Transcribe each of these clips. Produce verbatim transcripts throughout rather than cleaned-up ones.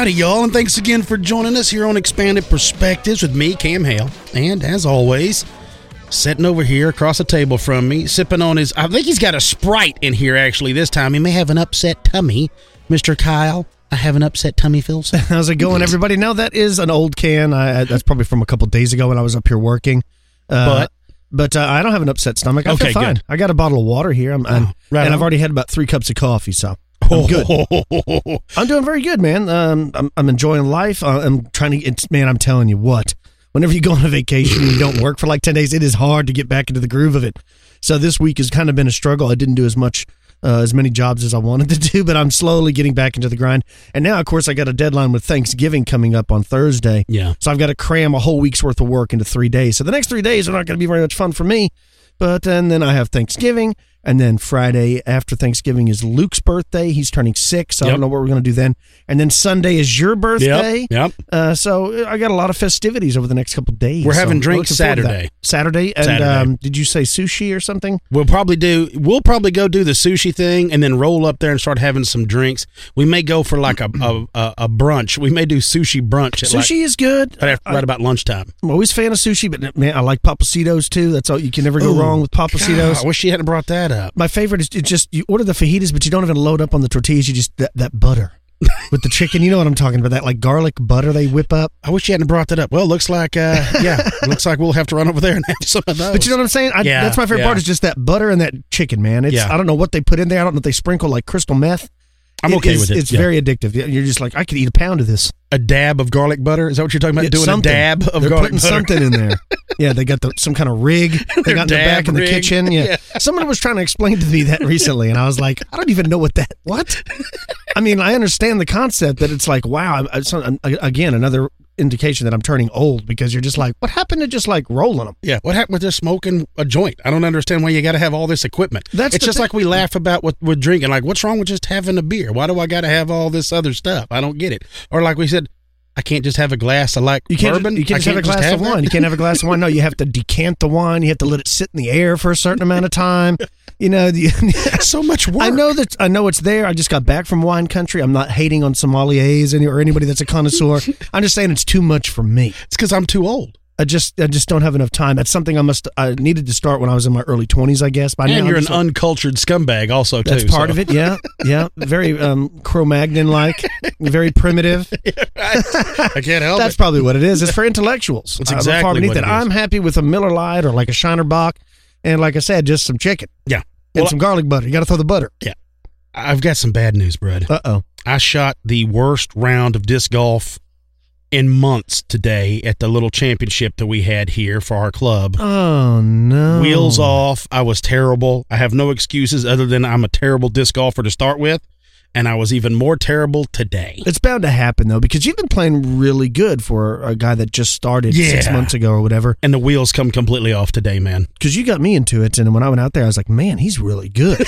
Howdy, y'all, and thanks again for joining us here on Expanded Perspectives with me, Cam Hale. And as always, sitting over here across the table from me, sipping on his, I think he's got a Sprite in here actually this time. He may have an upset tummy. Mister Kyle, I have an upset tummy, Phil. How's it going, everybody? Now, that is an old can. I, that's probably from a couple days ago when I was up here working. Uh, but but uh, I don't have an upset stomach. I okay, feel fine. good. I got a bottle of water here, I'm, I'm, oh, right and on. I've already had about three cups of coffee, so I'm good. I'm doing very good, man. Um, I'm, I'm enjoying life. Uh, I'm trying to, it's, man, I'm telling you what, whenever you go on a vacation and you don't work for like ten days, it is hard to get back into the groove of it. So this week has kind of been a struggle. I didn't do as much, uh, as many jobs as I wanted to do, but I'm slowly getting back into the grind. And now, of course, I got a deadline with Thanksgiving coming up on Thursday. Yeah. So I've got to cram a whole week's worth of work into three days. So the next three days are not going to be very much fun for me. But and then I have Thanksgiving, and then Friday after Thanksgiving is Luke's birthday. He's turning six. So yep. I don't know what we're going to do then. And then Sunday is your birthday. Yep. yep. Uh, so I got a lot of festivities over the next couple of days. We're having so drinks Saturday. Saturday. And Saturday. Um, did you say sushi or something? We'll probably do. We'll probably go do the sushi thing, and then roll up there and start having some drinks. We may go for like a a, a brunch. We may do sushi brunch. At sushi like, is good. Right, after, right about lunchtime. I'm always a fan of sushi, but man, I like Pappasitos too. That's all. You can never go Ooh, wrong with Pappasitos. God, I wish you hadn't brought that up. My favorite is just you order the fajitas, but you don't even load up on the tortillas. You just that, that butter with the chicken. You know what I'm talking about? That like garlic butter they whip up. I wish you hadn't brought that up. Well, looks like uh, yeah, looks like we'll have to run over there and have some of those. But you know what I'm saying? I, yeah, that's my favorite yeah. part is just that butter and that chicken, man. It's yeah. I don't know what they put in there. I don't know if they sprinkle like crystal meth. I'm it okay is, with it. It's yeah. very addictive. You're just like, I could eat a pound of this. A dab of garlic butter? Is that what you're talking about? Yeah, Doing something. a dab of They're garlic putting butter? something in there. Yeah, they got the, some kind of rig. They got in the back in the rig. kitchen. Yeah. yeah. Someone was trying to explain to me that recently, and I was like, I don't even know what that, what? I mean, I understand the concept that it's like, wow, it's, again, another indication that I'm turning old because you're just like, what happened to just like rolling them? Yeah, what happened with just smoking a joint? I don't understand why you got to have all this equipment. That's it's just thing. Like we laugh about what we're drinking. Like, what's wrong with just having a beer? Why do I got to have all this other stuff? I don't get it. Or like we said, I can't just have a glass of like you can't, bourbon. You can't, just, can't have a glass just have of wine. That? You can't have a glass of wine. No, you have to decant the wine. You have to let it sit in the air for a certain amount of time. You know, the, so much work. I know that. I know it's there. I just got back from wine country. I'm not hating on sommeliers any, or anybody that's a connoisseur. I'm just saying it's too much for me. It's because I'm too old. I just, I just don't have enough time. That's something I must. I needed to start when I was in my early twenties, I guess. By and now, you're an like, uncultured scumbag, also too. That's part so. of it. Yeah, yeah. Very um, Cro-Magnon-like, very primitive. Yeah, right. I can't help That's it. probably what it is. It's for intellectuals. That's uh, exactly what it is. I'm happy with a Miller Lite or like a Shiner Bock, and like I said, just some chicken. Yeah. And well, some garlic butter. You got to throw the butter. Yeah. I've got some bad news, Brad. Uh-oh. I shot the worst round of disc golf in months today at the little championship that we had here for our club. Oh, no. Wheels off. I was terrible. I have no excuses other than I'm a terrible disc golfer to start with, and I was even more terrible today. It's bound to happen, though, because you've been playing really good for a guy that just started yeah. six months ago or whatever. And the wheels come completely off today, man. Because you got me into it, and when I went out there, I was like, man, he's really good.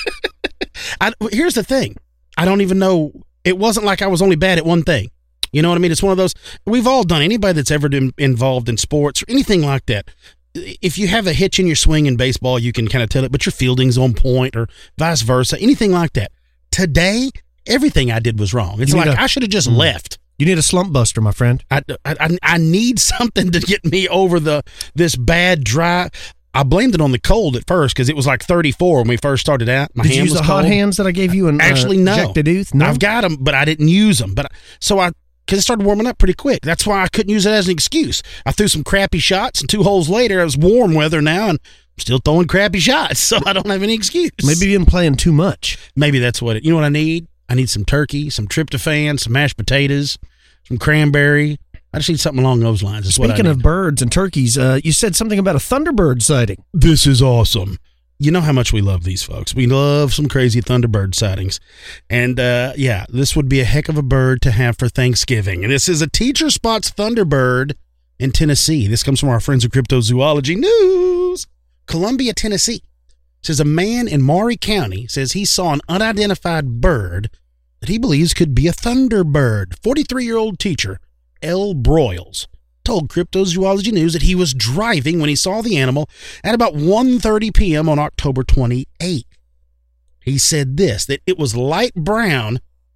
I, here's the thing. I don't even know. It wasn't like I was only bad at one thing. You know what I mean? It's one of those, we've all done, anybody that's ever been involved in sports or anything like that. If you have a hitch in your swing in baseball, you can kind of tell it, but your fielding's on point or vice versa, anything like that. Today, everything I did was wrong. It's like a, I should have just mm, left. You need a slump buster, my friend. I, I, I need something to get me over the this bad dry. I blamed it on the cold at first because it was like thirty-four when we first started out. My Did hand you use was the cold. hot hands that I gave you? And actually, uh, no. Jack de Duth? No, I've got them, but I didn't use them. But so I. Because it started warming up pretty quick. That's why I couldn't use it as an excuse. I threw some crappy shots, and two holes later, it was warm weather now, and I'm still throwing crappy shots, so I don't have any excuse. Maybe you've been playing too much. Maybe that's what it, you know what I need? I need some turkey, some tryptophan, some mashed potatoes, some cranberry. I just need something along those lines. Is Speaking what I need. of birds and turkeys, uh, you said something about a thunderbird sighting. This is awesome. You know how much we love these folks. We love some crazy Thunderbird sightings. And, uh, yeah, this would be a heck of a bird to have for Thanksgiving. And this is a teacher spots Thunderbird in Tennessee. This comes from our friends at Cryptozoology News. Columbia, Tennessee. It says a man in Maury County says he saw an unidentified bird that he believes could be a Thunderbird. forty-three-year-old teacher, L. Broyles, told Cryptozoology News that he was driving when he saw the animal at about one thirty p.m. on October twenty-eighth. He said this, that it was light brown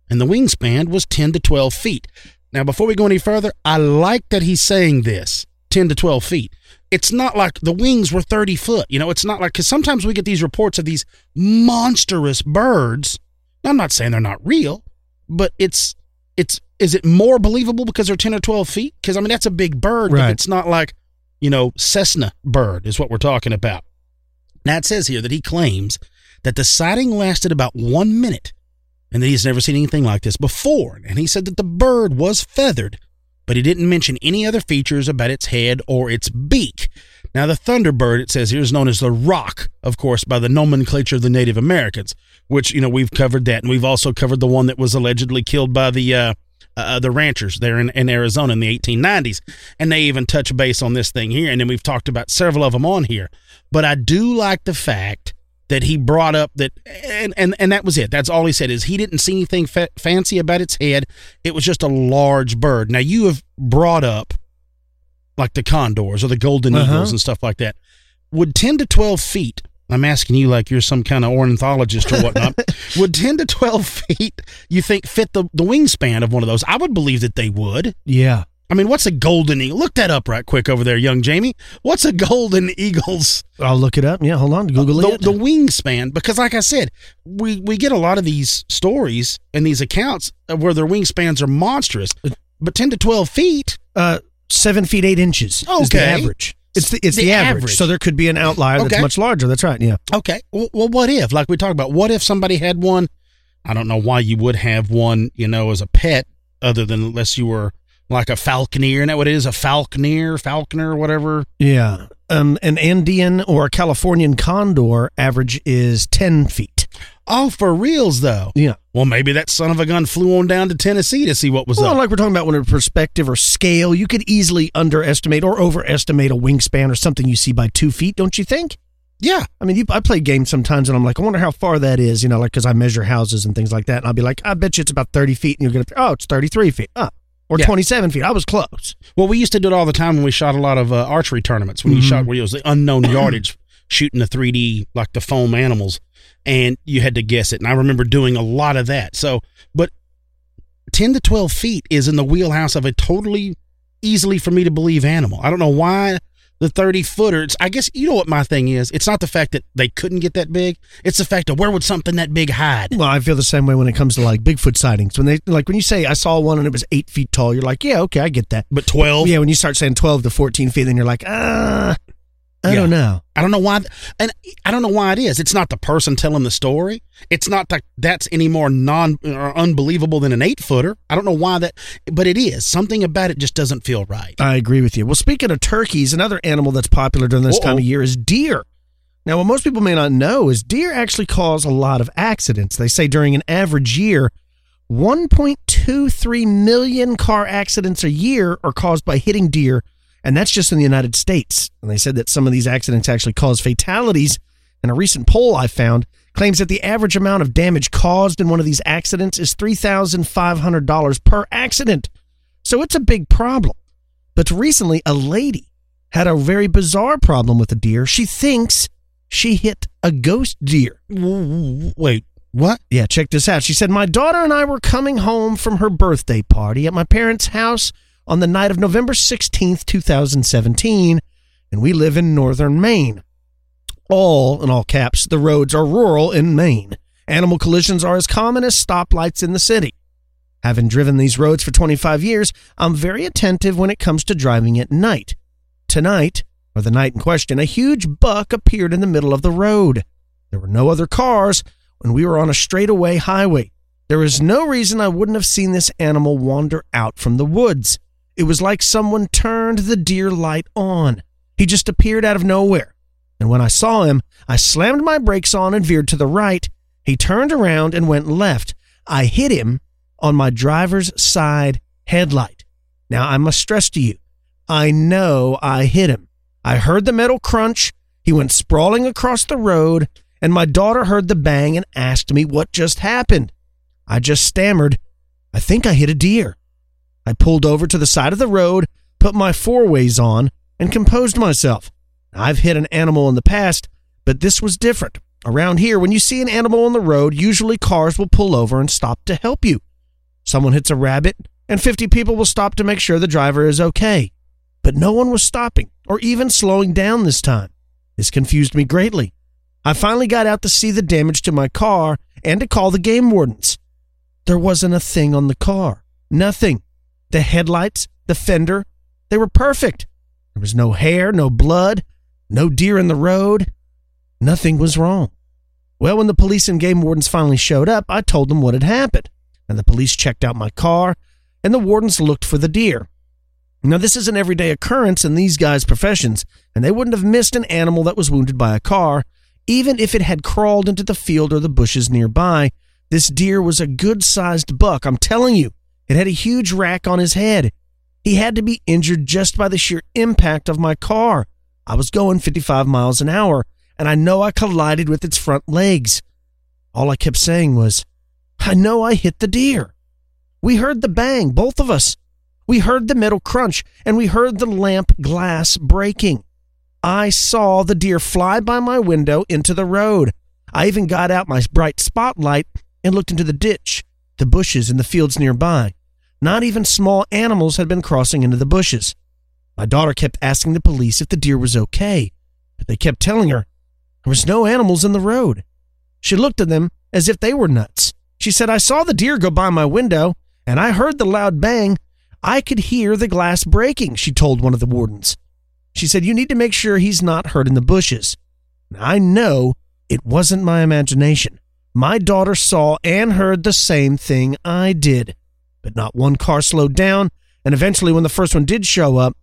and the wingspan was ten to twelve feet. Now, before we go any further, I like that he's saying this, ten to twelve feet. It's not like the wings were thirty foot. You know, it's not like, because sometimes we get these reports of these monstrous birds. Now, I'm not saying they're not real, but it's, it's, is it more believable because they're ten or twelve feet? Because, I mean, that's a big bird, right. But it's not like, you know, Cessna bird is what we're talking about. Now, it says here that he claims that the sighting lasted about one minute and that he's never seen anything like this before. And he said that the bird was feathered, but he didn't mention any other features about its head or its beak. Now, the thunderbird, it says here, is known as the rock, of course, by the nomenclature of the Native Americans, which, you know, we've covered that. And we've also covered the one that was allegedly killed by the uh, uh, the ranchers there in, in Arizona in the eighteen nineties. And they even touch base on this thing here. And then we've talked about several of them on here. But I do like the fact that he brought up that, and, and, and that was it. That's all he said, is he didn't see anything fa- fancy about its head. It was just a large bird. Now, you have brought up like the condors or the golden uh-huh. eagles and stuff like that. Would ten to twelve feet, I'm asking you like you're some kind of ornithologist or whatnot, would ten to twelve feet, you think, fit the, the wingspan of one of those? I would believe that they would. Yeah. I mean, what's a golden eagle? Look that up right quick over there, young Jamie. What's a golden eagle's? I'll look it up. Yeah, hold on. Google the, it. The wingspan, because like I said, we, we get a lot of these stories and these accounts where their wingspans are monstrous, but ten to twelve feet. Uh, seven feet, eight inches okay. is the average. It's the, it's the, the average. average. So there could be an outlier okay. that's much larger. That's right. Yeah. Okay. Well, well, what if, like we talked about, what if somebody had one? I don't know why you would have one, you know, as a pet, other than unless you were like a falconer. Isn't that what it is? A falconer, falconer, whatever. Yeah. Um, an Andean or a Californian condor average is ten feet. Oh, for reals, though? Yeah. Well, maybe that son of a gun flew on down to Tennessee to see what was well, up. Like we're talking about when a perspective or scale, you could easily underestimate or overestimate a wingspan or something you see by two feet, don't you think? Yeah. I mean, you, I play games sometimes and I'm like, I wonder how far that is, you know, like because I measure houses and things like that. And I'll be like, I bet you it's about thirty feet. And you're going to, oh, it's thirty-three feet. Oh. Or yeah. twenty-seven feet. I was close. Well, we used to do it all the time when we shot a lot of uh, archery tournaments. When mm-hmm. you shot, where it was the unknown yardage, shooting the three D, like the foam animals, and you had to guess it. And I remember doing a lot of that. So, but ten to twelve feet is in the wheelhouse of a totally easily for me to believe animal. I don't know why the thirty footer. It's, I guess, you know what my thing is? It's not the fact that they couldn't get that big. It's the fact of where would something that big hide? Well, I feel the same way when it comes to like Bigfoot sightings. When they, like when you say I saw one and it was eight feet tall, you're like, yeah, okay, I get that. But twelve? Yeah, when you start saying twelve to fourteen feet, then you're like, ah, I yeah. don't know. I don't know why, and I don't know why it is. It's not the person telling the story. It's not that that's any more non or unbelievable than an eight footer. I don't know why that, but it is. Something about it just doesn't feel right. I agree with you. Well, speaking of turkeys, another animal that's popular during this Uh-oh. time of year is deer. Now, what most people may not know is deer actually cause a lot of accidents. They say during an average year, one point two three million car accidents a year are caused by hitting deer. And that's just in the United States. And they said that some of these accidents actually cause fatalities. And a recent poll I found claims that the average amount of damage caused in one of these accidents is three thousand five hundred dollars per accident. So it's a big problem. But recently, a lady had a very bizarre problem with a deer. She thinks she hit a ghost deer. Wait, what? Yeah, check this out. She said, my daughter and I were coming home from her birthday party at my parents' house on the night of November sixteenth, twenty seventeen, and we live in northern Maine. All, in all caps, the roads are rural in Maine. Animal collisions are as common as stoplights in the city. Having driven these roads for twenty-five years, I'm very attentive when it comes to driving at night. Tonight, or the night in question, a huge buck appeared in the middle of the road. There were no other cars when we were on a straightaway highway. There is no reason I wouldn't have seen this animal wander out from the woods. It was like someone turned the deer light on. He just appeared out of nowhere. And when I saw him, I slammed my brakes on and veered to the right. He turned around and went left. I hit him on my driver's side headlight. Now, I must stress to you, I know I hit him. I heard the metal crunch. He went sprawling across the road, and my daughter heard the bang and asked me what just happened. I just stammered, I think I hit a deer. I pulled over to the side of the road, put my four-ways on, and composed myself. I've hit an animal in the past, but this was different. Around here, when you see an animal on the road, usually cars will pull over and stop to help you. Someone hits a rabbit, and fifty people will stop to make sure the driver is okay. But no one was stopping or even slowing down this time. This confused me greatly. I finally got out to see the damage to my car and to call the game wardens. There wasn't a thing on the car. Nothing. The headlights, the fender, they were perfect. There was no hair, no blood, no deer in the road. Nothing was wrong. Well, when the police and game wardens finally showed up, I told them what had happened. And the police checked out my car, and the wardens looked for the deer. Now, this is an everyday occurrence in these guys' professions, and they wouldn't have missed an animal that was wounded by a car, even if it had crawled into the field or the bushes nearby. This deer was a good-sized buck, I'm telling you. It had a huge rack on his head. He had to be injured just by the sheer impact of my car. I was going fifty-five miles an hour, and I know I collided with its front legs. All I kept saying was, I know I hit the deer. We heard the bang, both of us. We heard the metal crunch, and we heard the lamp glass breaking. I saw the deer fly by my window into the road. I even got out my bright spotlight and looked into the ditch, the bushes, and the fields nearby. Not even small animals had been crossing into the bushes. My daughter kept asking the police if the deer was okay, but they kept telling her there was no animals in the road. She looked at them as if they were nuts. She said, I saw the deer go by my window, and I heard the loud bang. I could hear the glass breaking, she told one of the wardens. She said, you need to make sure he's not hurt in the bushes. Now, I know it wasn't my imagination. My daughter saw and heard the same thing I did. But not one car slowed down, and eventually when the first one did show up,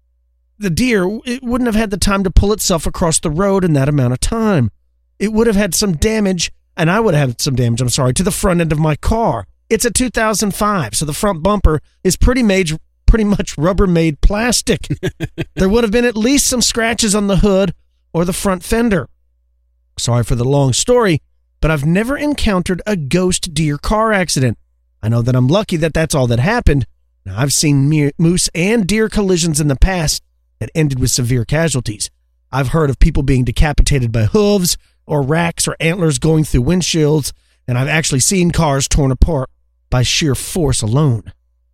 the deer, it wouldn't have had the time to pull itself across the road in that amount of time. It would have had some damage, and I would have had some damage, I'm sorry, to the front end of my car. It's a two thousand five, so the front bumper is pretty made, pretty much Rubbermaid plastic. There would have been at least some scratches on the hood or the front fender. Sorry for the long story, but I've never encountered a ghost deer car accident. I know that I'm lucky that that's all that happened. Now, I've seen mere moose and deer collisions in the past that ended with severe casualties. I've heard of people being decapitated by hooves or racks or antlers going through windshields, and I've actually seen cars torn apart by sheer force alone.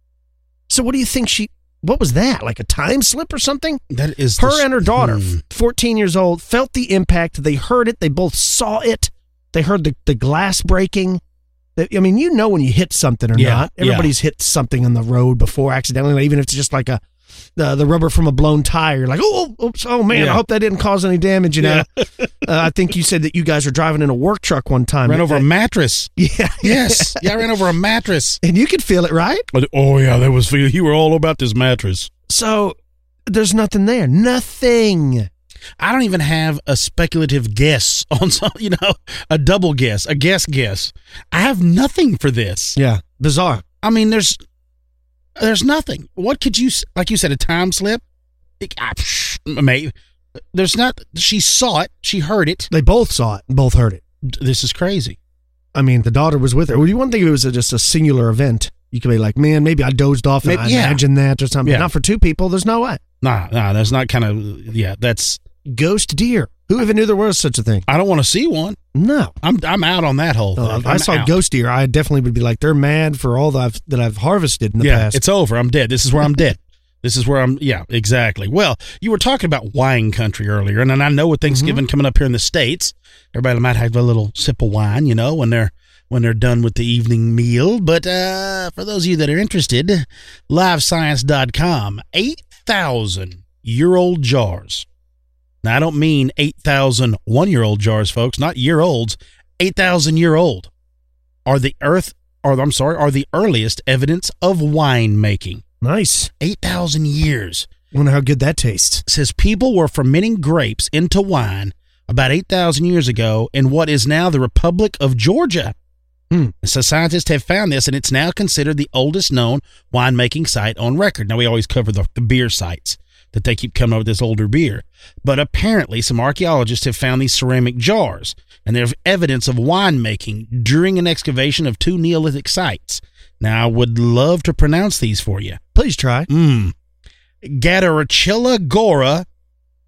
So what do you think she, what was that? Like a time slip or something? That is her the, and her daughter, hmm. fourteen years old, felt the impact. They heard it. They both saw it. They heard the, the glass breaking. I mean, you know when you hit something or yeah, not. Everybody's yeah. hit something on the road before accidentally, even if it's just like a the, the rubber from a blown tire. You're like, oh, oops, oh man, yeah. I hope that didn't cause any damage. You know, yeah. uh, I think you said that you guys were driving in a work truck one time. Ran over a mattress. Yeah. Yes. Yeah, I ran over a mattress. And you could feel it, right? Oh, yeah, that was, you were all about this mattress. So there's nothing there. Nothing. I don't even have a speculative guess on some, you know, a double guess, a guess guess. I have nothing for this. Yeah. Bizarre. I mean, there's, there's nothing. What could you, like you said, a time slip? It, I, maybe. There's not, she saw it. She heard it. They both saw it and both heard it. This is crazy. I mean, the daughter was with her. Well, you wouldn't think it was a, just a singular event. You could be like, man, maybe I dozed off and maybe, I yeah. imagined that or something. Yeah. Not for two people. There's no way. Nah, nah, that's not kind of, yeah, that's. Ghost deer. Who even knew there was such a thing? I don't want to see one. No. I'm I'm out on that whole thing. Oh, if I saw out. ghost deer, I definitely would be like, they're mad for all that I've, that I've harvested in the yeah, past. It's over. I'm dead. This is where I'm dead. This is where I'm, yeah, exactly. Well, you were talking about wine country earlier, and then I know with Thanksgiving mm-hmm. coming up here in the States, everybody might have a little sip of wine, you know, when they're when they're done with the evening meal. But uh, for those of you that are interested, live science dot com, eight thousand year old jars. Now, I don't mean eight thousand one-year-old jars, folks, not year-olds. eight thousand year old are the earth, or I'm sorry, are the earliest evidence of wine making. Nice. eight thousand years. Wonder how good that tastes. It says people were fermenting grapes into wine about eight thousand years ago in what is now the Republic of Georgia. Hmm. So scientists have found this, and it's now considered the oldest known winemaking site on record. Now, we always cover the, the beer sites that they keep coming up with this older beer. But apparently some archaeologists have found these ceramic jars, and there's evidence of winemaking during an excavation of two Neolithic sites. Now, I would love to pronounce these for you. Please try. Mm. Gadarachilla Gora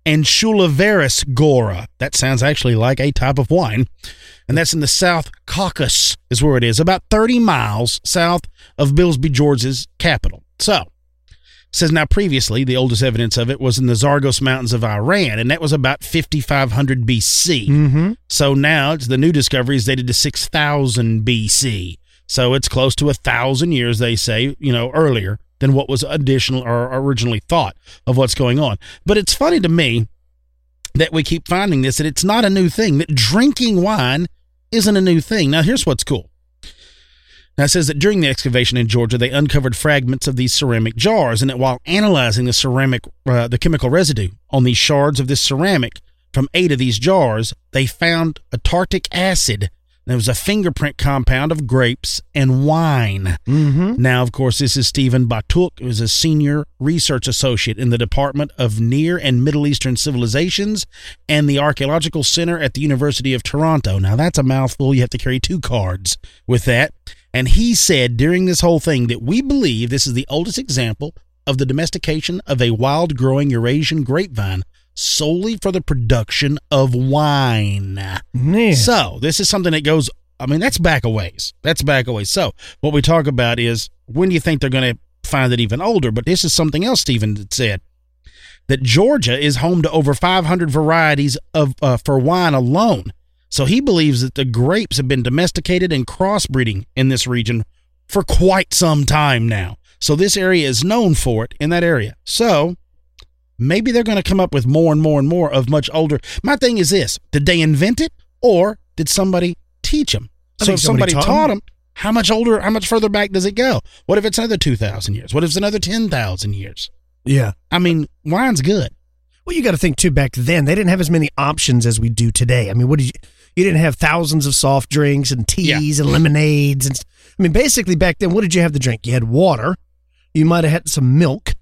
and Shulaveris Gora. That sounds actually like a type of wine. And that's in the South Caucasus is where it is, about thirty miles south of Billsby, Georgia's capital. So, it says now previously, the oldest evidence of it was in the Zagros Mountains of Iran, and that was about fifty-five hundred B C. Mm-hmm. So now it's the new discovery is dated to six thousand B C. So it's close to a thousand years, they say, you know, earlier than what was additional or originally thought of what's going on. But it's funny to me that we keep finding this, that it's not a new thing, that drinking wine isn't a new thing. Now, here's what's cool. Now, it says that during the excavation in Georgia, they uncovered fragments of these ceramic jars, and that while analyzing the ceramic, uh, the chemical residue on these shards of this ceramic from eight of these jars, they found a tartic acid. There was a fingerprint compound of grapes and wine. Mm-hmm. Now, of course, this is Stephen Batuk, who is a senior research associate in the Department of Near and Middle Eastern Civilizations and the Archaeological Center at the University of Toronto. Now, that's a mouthful. You have to carry two cards with that. And he said during this whole thing that we believe this is the oldest example of the domestication of a wild-growing Eurasian grapevine solely for the production of wine. Man. So this is something that goes, I mean, that's back a ways. That's back a ways. So what we talk about is, when do you think they're going to find it even older? But this is something else Stephen said, that Georgia is home to over five hundred varieties of uh, for wine alone. So he believes that the grapes have been domesticated and crossbreeding in this region for quite some time now. So this area is known for it in that area. So maybe they're going to come up with more and more and more of much older. My thing is this: did they invent it, or did somebody teach them? I So think if somebody, somebody taught taught them, how much older, how much further back does it go? What if it's another two thousand years? What if it's another ten thousand years? Yeah. I mean, wine's good. Well, you got to think, too, back then, they didn't have as many options as we do today. I mean, what did you, you didn't have thousands of soft drinks and teas Yeah. and lemonades. And I mean, basically, back then, what did you have to drink? You had water, you might have had some milk,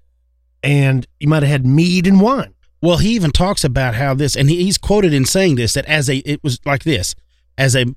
and you might have had mead and wine. Well, he even talks about how this, and he, he's quoted in saying this, that as a, it was like this, as a,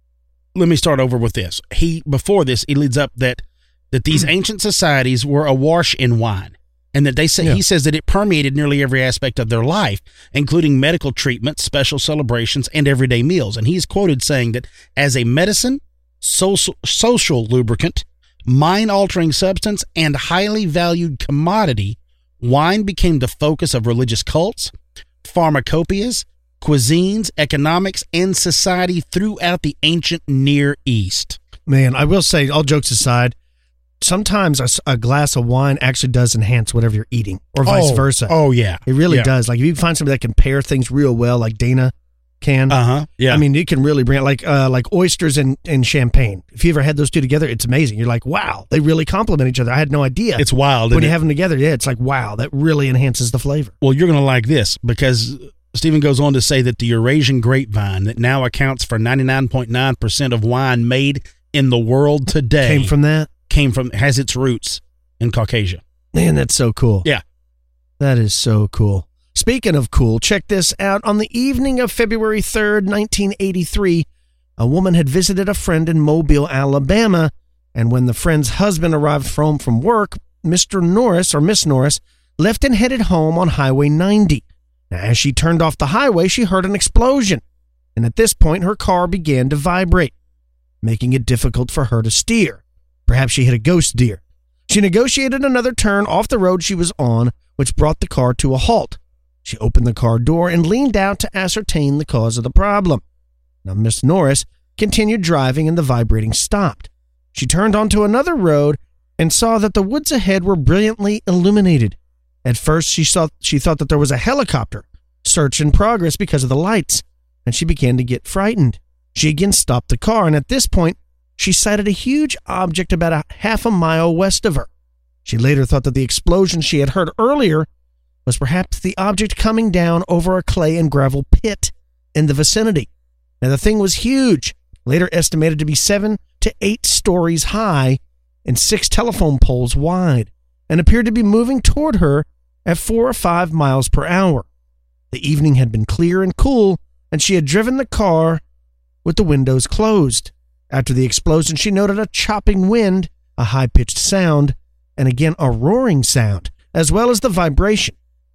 let me start over with this. He, before this, he leads up that, that these ancient societies were awash in wine, and that they say, Yeah. he says that it permeated nearly every aspect of their life, including medical treatments, special celebrations, and everyday meals. And he's quoted saying that as a medicine, social, social lubricant, mind-altering substance, and highly valued commodity, wine became the focus of religious cults, pharmacopoeias, cuisines, economics, and society throughout the ancient Near East. Man, I will say, all jokes aside, sometimes a, s- a glass of wine actually does enhance whatever you're eating, or vice oh, versa. Oh, yeah. It really yeah. does. Like, if you find somebody that can pair things real well, like Dana can, Uh-huh. Yeah. I mean, you can really bring it, like uh, like oysters and, and champagne. If you ever had those two together, it's amazing. You're like, wow, they really complement each other. I had no idea. it's wild. when isn't you it? have them together, yeah, it's like, wow, that really enhances the flavor. Well, you're going to like this, because Stephen goes on to say that the Eurasian grapevine that now accounts for ninety-nine point nine percent of wine made in the world today Came from that. came from has its roots in Caucasia. Man, that's so cool. Yeah. That is so cool. Speaking of cool, check this out. On the evening of February third, nineteen eighty-three, a woman had visited a friend in Mobile, Alabama, and when the friend's husband arrived home from work, Mister Norris, or Miss Norris, left and headed home on Highway ninety. Now, as she turned off the highway, she heard an explosion, and at this point, her car began to vibrate, making it difficult for her to steer. Perhaps she hit a ghost deer. She negotiated another turn off the road she was on, which brought the car to a halt. She opened the car door and leaned out to ascertain the cause of the problem. Now, Miss Norris continued driving and the vibrating stopped. She turned onto another road and saw that the woods ahead were brilliantly illuminated. At first, she saw she thought that there was a helicopter search in progress because of the lights, and she began to get frightened. She again stopped the car, and at this point, she sighted a huge object about a half a mile west of her. She later thought that the explosion she had heard earlier was perhaps the object coming down over a clay and gravel pit in the vicinity. Now, the thing was huge, later estimated to be seven to eight stories high and six telephone poles wide, and appeared to be moving toward her at four or five miles per hour. The evening had been clear and cool, and she had driven the car with the windows closed. After the explosion, she noted a chopping wind, a high-pitched sound, and again a roaring sound, as well as the vibration.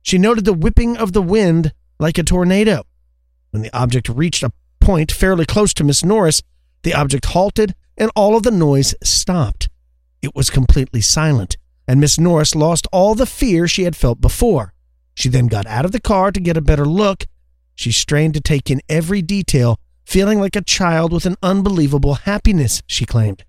She noted the whipping of the wind like a tornado. When the object reached a point fairly close to Miss Norris, the object halted and all of the noise stopped. It was completely silent, and Miss Norris lost all the fear she had felt before. She then got out of the car to get a better look. She strained to take in every detail, feeling like a child with an unbelievable happiness, she claimed.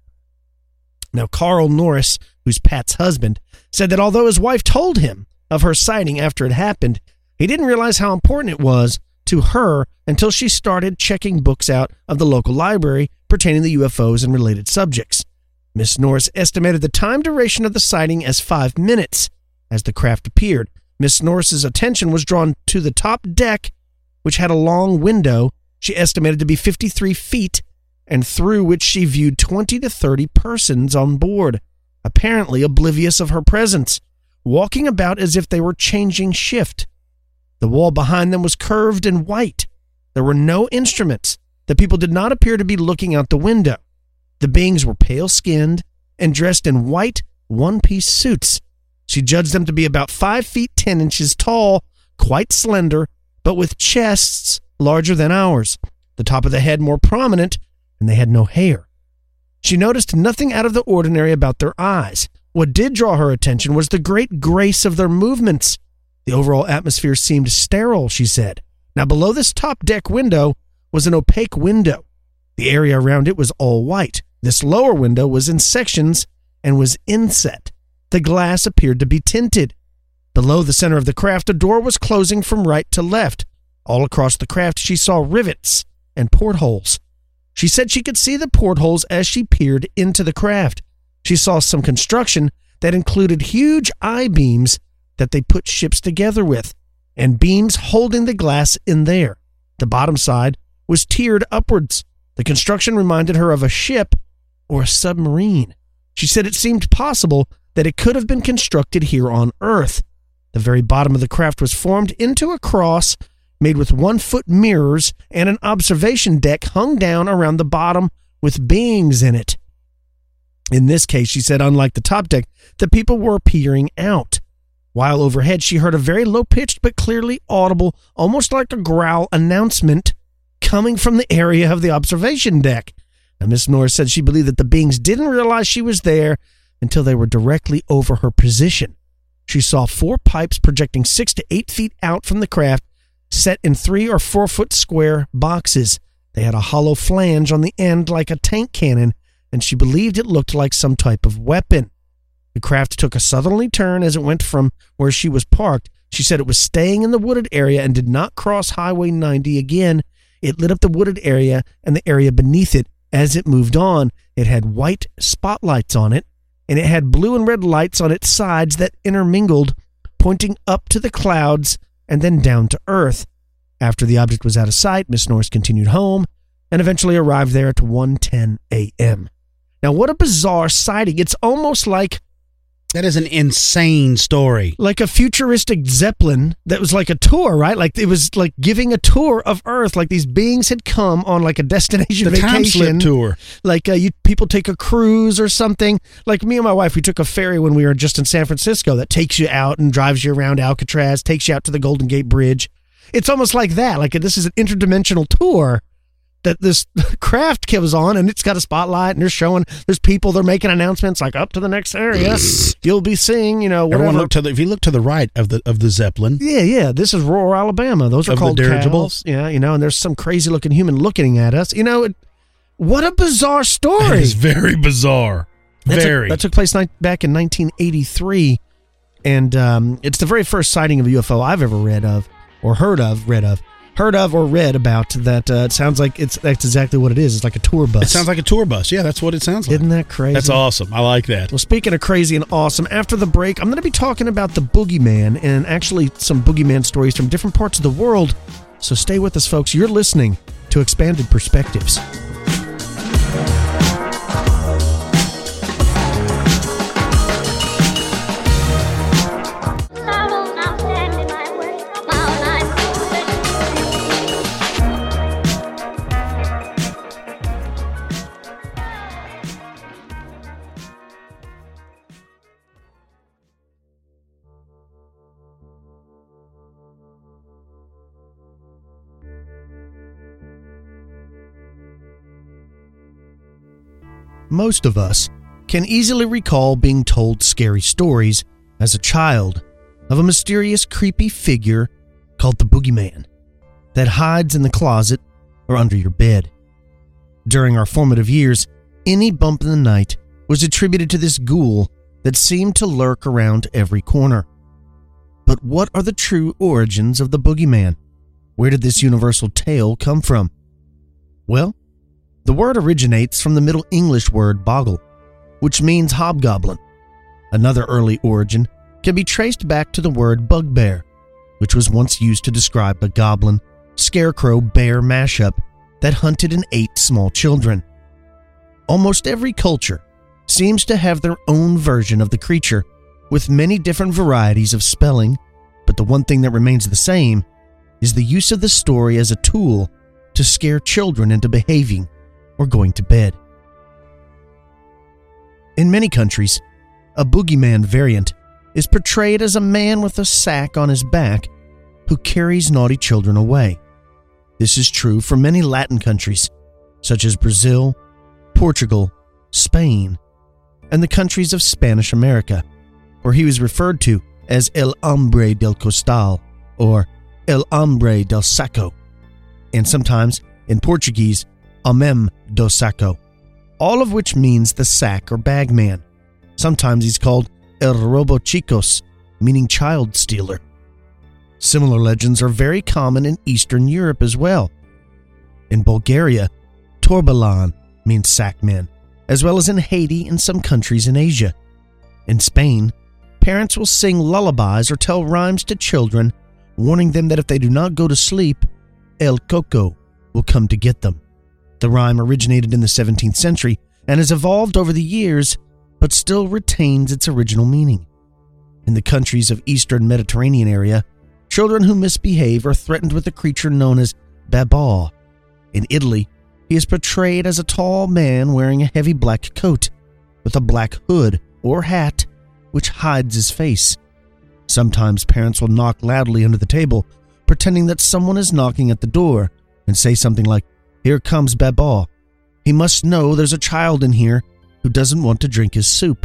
Now, Carl Norris, who's Pat's husband, said that although his wife told him of her sighting after it happened, he didn't realize how important it was to her until she started checking books out of the local library pertaining to U F Os and related subjects. Miss Norris estimated the time duration of the sighting as five minutes. As the craft appeared, Miss Norris's attention was drawn to the top deck, which had a long window she estimated to be fifty-three feet, and through which she viewed twenty to thirty persons on board, apparently oblivious of her presence, walking about as if they were changing shift. The wall behind them was curved and white. There were no instruments. The people did not appear to be looking out the window. The beings were pale-skinned and dressed in white one-piece suits. She judged them to be about five feet ten inches tall, quite slender, but with chests larger than ours, the top of the head more prominent, and they had no hair. She noticed nothing out of the ordinary about their eyes. What did draw her attention was the great grace of their movements. The overall atmosphere seemed sterile, she said. Now, below this top deck window was an opaque window. The area around it was all white. This lower window was in sections and was inset. The glass appeared to be tinted. Below the center of the craft, a door was closing from right to left. All across the craft, she saw rivets and portholes. She said she could see the portholes as she peered into the craft. She saw some construction that included huge I-beams that they put ships together with, and beams holding the glass in there. The bottom side was tiered upwards. The construction reminded her of a ship or a submarine. She said it seemed possible that it could have been constructed here on Earth. The very bottom of the craft was formed into a cross made with one-foot mirrors, and an observation deck hung down around the bottom with beings in it. In this case, she said, unlike the top deck, the people were peering out. While overhead, she heard a very low-pitched but clearly audible, almost like a growl announcement coming from the area of the observation deck. Now, Miss Norris said she believed that the beings didn't realize she was there until they were directly over her position. She saw four pipes projecting six to eight feet out from the craft, set in three or four foot square boxes. They had a hollow flange on the end like a tank cannon, and she believed it looked like some type of weapon. The craft took a southerly turn as it went from where she was parked. She said it was staying in the wooded area and did not cross Highway ninety again. It lit up the wooded area and the area beneath it as it moved on. It had white spotlights on it, and it had blue and red lights on its sides that intermingled, pointing up to the clouds and then down to Earth. After the object was out of sight, Miss Norris continued home and eventually arrived there at one ten a.m. Now, what a bizarre sighting. It's almost like That is an insane story. like a futuristic Zeppelin that was like a tour, right? Like it was like giving a tour of Earth. Like these beings had come on like a destination The time slip vacation. tour. Like uh, you people take a cruise or something. Like me and my wife, we took a ferry when we were just in San Francisco that takes you out and drives you around Alcatraz, takes you out to the Golden Gate Bridge. It's almost like that. Like this is an interdimensional tour that this craft goes on, and it's got a spotlight, and they're showing, there's people, they're making announcements like up to the next area. You'll be seeing, you know, whatever. Everyone look to the, if you look to the right of the of the Zeppelin. Yeah, yeah. This is rural Alabama. Those are Of the called dirigible? cows. Yeah, you know, and there's some crazy looking human looking at us. You know, it, what a bizarre story. It's very bizarre. That took- Very. that took place ni- back in nineteen eighty-three, and um, it's the very first sighting of a U F O I've ever read of, or heard of, read of, heard of, or read about. That uh, it sounds like it's that's exactly what it is. It's like a tour bus. It sounds like a tour bus. Yeah, that's what it sounds like. Isn't that crazy? That's awesome. I like that. Well, speaking of crazy and awesome, after the break, I'm going to be talking about the boogeyman and actually some boogeyman stories from different parts of the world. So stay with us, folks. You're listening to Expanded Perspectives. most of us, can easily recall being told scary stories as a child of a mysterious, creepy figure called the boogeyman that hides in the closet or under your bed. During our formative years, any bump in the night was attributed to this ghoul that seemed to lurk around every corner. But what are the true origins of the boogeyman? Where did this universal tale come from? Well, the word originates from the Middle English word bogle, which means hobgoblin. Another early origin can be traced back to the word bugbear, which was once used to describe a goblin, scarecrow, bear mashup that hunted and ate small children. Almost every culture seems to have their own version of the creature, with many different varieties of spelling, but the one thing that remains the same is the use of the story as a tool to scare children into behaving or going to bed. In many countries, a boogeyman variant is portrayed as a man with a sack on his back who carries naughty children away. This is true for many Latin countries, such as Brazil, Portugal, Spain, and the countries of Spanish America, where he was referred to as El Hombre del Costal or El Hombre del Saco, and sometimes in Portuguese, Homem do Saco, all of which means the sack or bag man. Sometimes he's called El Robo Chicos, meaning child stealer. Similar legends are very common in Eastern Europe as well. In Bulgaria, Torbalan means sackman, as well as in Haiti and some countries in Asia. In Spain, parents will sing lullabies or tell rhymes to children, warning them that if they do not go to sleep, El Coco will come to get them. The rhyme originated in the seventeenth century and has evolved over the years, but still retains its original meaning. In the countries of Eastern Mediterranean area, children who misbehave are threatened with a creature known as Babaa. In Italy, he is portrayed as a tall man wearing a heavy black coat with a black hood or hat which hides his face. Sometimes parents will knock loudly under the table, pretending that someone is knocking at the door, and say something like, "Here comes Babaa. He must know there's a child in here who doesn't want to drink his soup."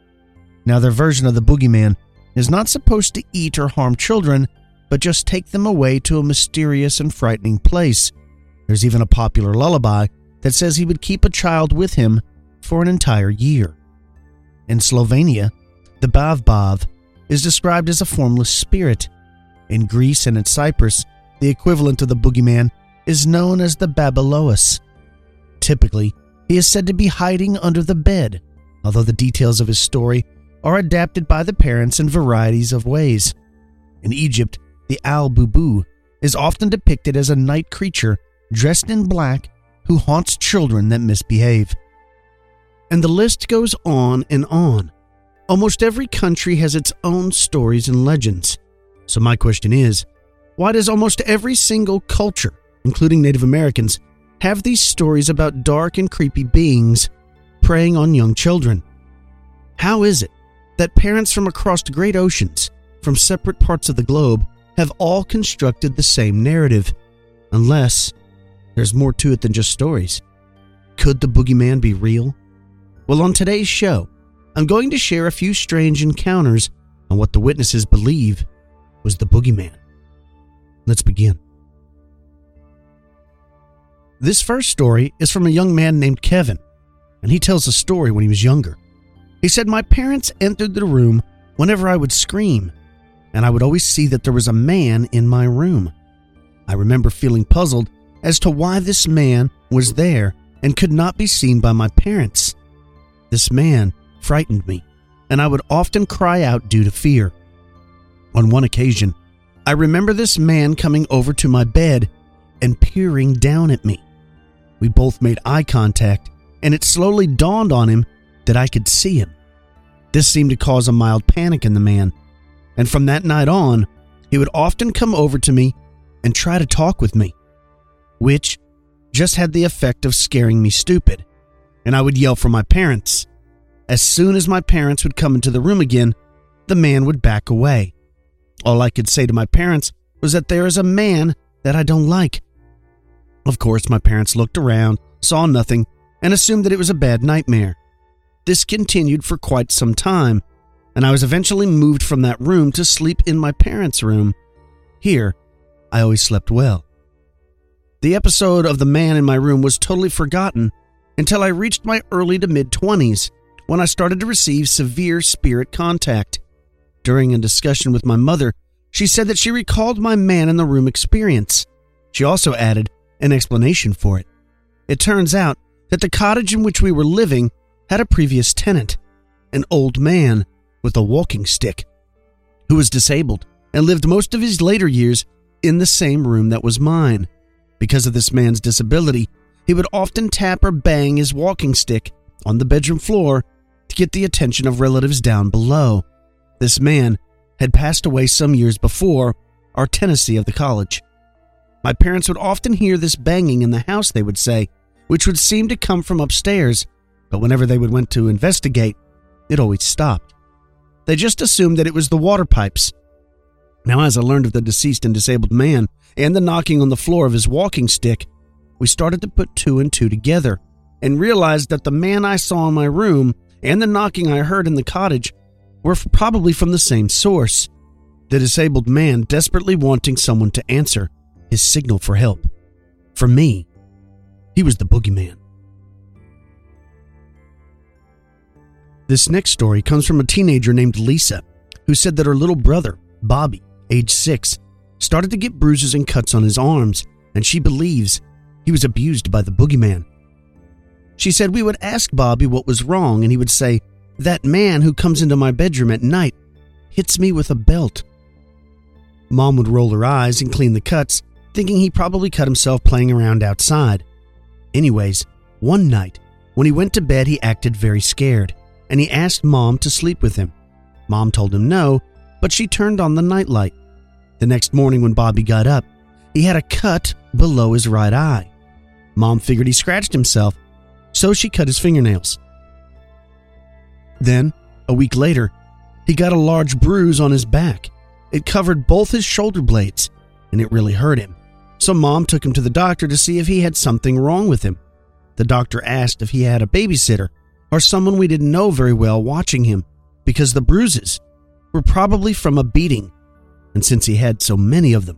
Now, their version of the boogeyman is not supposed to eat or harm children, but just take them away to a mysterious and frightening place. There's even a popular lullaby that says he would keep a child with him for an entire year. In Slovenia, the Bav-Bav is described as a formless spirit. In Greece and in Cyprus, the equivalent of the boogeyman is known as the Babaloas. Typically, he is said to be hiding under the bed, although the details of his story are adapted by the parents in varieties of ways. In Egypt, the Al-Bubu is often depicted as a night creature dressed in black who haunts children that misbehave. And the list goes on and on. Almost every country has its own stories and legends. So my question is, why does almost every single culture, including Native Americans, have these stories about dark and creepy beings preying on young children? How is it that parents from across great oceans, from separate parts of the globe, have all constructed the same narrative? Unless there's more to it than just stories. Could the boogeyman be real? Well, on today's show, I'm going to share a few strange encounters on what the witnesses believe was the boogeyman. Let's begin. This first story is from a young man named Kevin, and he tells a story when he was younger. He said, "My parents entered the room whenever I would scream, and I would always see that there was a man in my room. I remember feeling puzzled as to why this man was there and could not be seen by my parents. This man frightened me, and I would often cry out due to fear. On one occasion, I remember this man coming over to my bed and peering down at me. We both made eye contact, and it slowly dawned on him that I could see him. This seemed to cause a mild panic in the man, and from that night on, he would often come over to me and try to talk with me, which just had the effect of scaring me stupid, and I would yell for my parents. As soon as my parents would come into the room again, the man would back away. All I could say to my parents was that there is a man that I don't like. Of course, my parents looked around, saw nothing, and assumed that it was a bad nightmare. This continued for quite some time, and I was eventually moved from that room to sleep in my parents' room. Here, I always slept well. The episode of the man in my room was totally forgotten until I reached my early to mid-twenties, when I started to receive severe spirit contact. During a discussion with my mother, she said that she recalled my man in the room experience. She also added an explanation for it. It turns out that the cottage in which we were living had a previous tenant, an old man with a walking stick, who was disabled and lived most of his later years in the same room that was mine. Because of this man's disability, he would often tap or bang his walking stick on the bedroom floor to get the attention of relatives down below. This man had passed away some years before our tenancy of the college. My parents would often hear this banging in the house, they would say, which would seem to come from upstairs, but whenever they would went to investigate, it always stopped. They just assumed that it was the water pipes. Now, as I learned of the deceased and disabled man and the knocking on the floor of his walking stick, we started to put two and two together and realized that the man I saw in my room and the knocking I heard in the cottage were probably from the same source. The disabled man desperately wanting someone to answer his signal for help. For me, he was the boogeyman. This next story comes from a teenager named Lisa, who said that her little brother, Bobby, age six, started to get bruises and cuts on his arms, and she believes he was abused by the boogeyman. She said we would ask Bobby what was wrong, and he would say, "That man who comes into my bedroom at night hits me with a belt." Mom would roll her eyes and clean the cuts, thinking he probably cut himself playing around outside. Anyways, one night, when he went to bed, he acted very scared, and he asked Mom to sleep with him. Mom told him no, but she turned on the nightlight. The next morning when Bobby got up, he had a cut below his right eye. Mom figured he scratched himself, so she cut his fingernails. Then, a week later, he got a large bruise on his back. It covered both his shoulder blades, and it really hurt him. So Mom took him to the doctor to see if he had something wrong with him. The doctor asked if he had a babysitter or someone we didn't know very well watching him, because the bruises were probably from a beating, and since he had so many of them.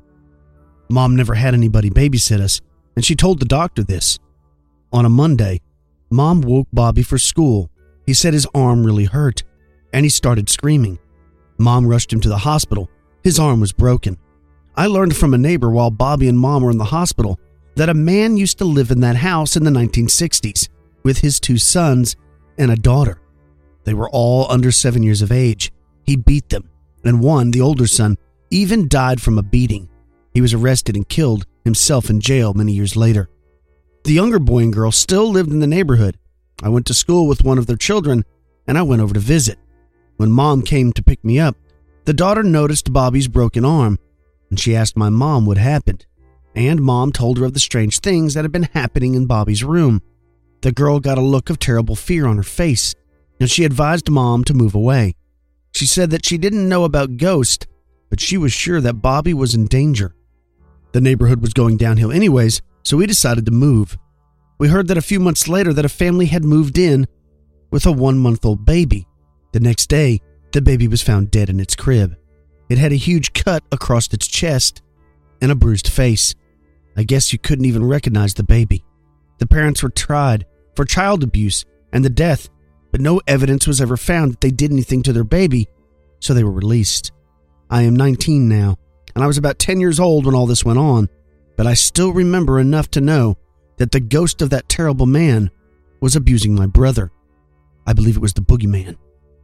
Mom never had anybody babysit us, and she told the doctor this. On a Monday, Mom woke Bobby for school. He said his arm really hurt, and he started screaming. Mom rushed him to the hospital. His arm was broken. I learned from a neighbor while Bobby and Mom were in the hospital that a man used to live in that house in the nineteen sixties with his two sons and a daughter. They were all under seven years of age. He beat them, and one, the older son, even died from a beating. He was arrested and killed himself in jail many years later. The younger boy and girl still lived in the neighborhood. I went to school with one of their children, and I went over to visit. When Mom came to pick me up, the daughter noticed Bobby's broken arm, and she asked my mom what happened, and Mom told her of the strange things that had been happening in Bobby's room. The girl got a look of terrible fear on her face, and she advised Mom to move away. She said that she didn't know about ghosts, but she was sure that Bobby was in danger. The neighborhood was going downhill anyways, so we decided to move. We heard that a few months later that a family had moved in with a one-month-old baby. The next day, the baby was found dead in its crib. It had a huge cut across its chest and a bruised face. I guess you couldn't even recognize the baby. The parents were tried for child abuse and the death, but no evidence was ever found that they did anything to their baby, so they were released. I am nineteen now, and I was about ten years old when all this went on, but I still remember enough to know that the ghost of that terrible man was abusing my brother. I believe it was the boogeyman.